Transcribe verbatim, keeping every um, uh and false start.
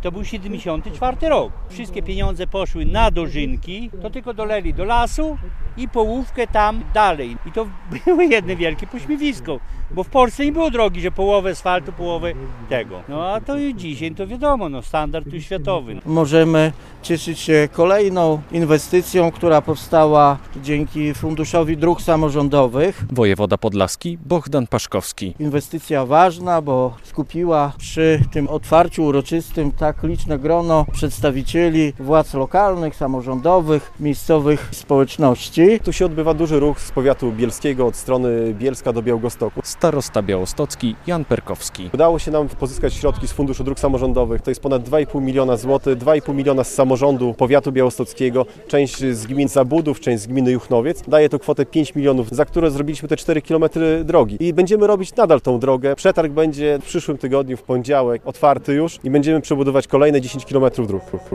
To był siedemdziesiąty czwarty rok. Wszystkie pieniądze poszły na dożynki, to tylko doleli do lasu i połówkę tam dalej. I to było jedno wielkie pośmiewisko, bo w Polsce nie było drogi, że połowę asfaltu, połowę tego. No a to i dzisiaj to wiadomo, no standard już światowy. Możemy cieszyć się kolejną inwestycją, która powstała dzięki Funduszowi Dróg Samorządowych. Wojewoda podlaski Bohdan Paszkowski. Inwestycja ważna, bo skupiła przy tym otwarciu uroczystym tak liczne grono przedstawicieli władz lokalnych, samorządowych, miejscowych społeczności. Tu się odbywa duży ruch z powiatu bielskiego od strony Bielska do Białegostoku. Starosta białostocki Jan Perkowski. Udało się nam pozyskać środki z Funduszu Dróg Samorządowych. To jest ponad dwa i pół miliona złotych, dwa i pół miliona z samorządu powiatu białostockiego, część z gmin Zabudów, część z gminy Juchnowiec. Daje to kwotę pięć milionów, za które zrobiliśmy te cztery kilometry drogi. I będziemy robić nadal tą drogę. Przetarg będzie w przyszłym tygodniu, w poniedziałek, otwarty już i będziemy przebudować kolejne dziesięć kilometrów dróg.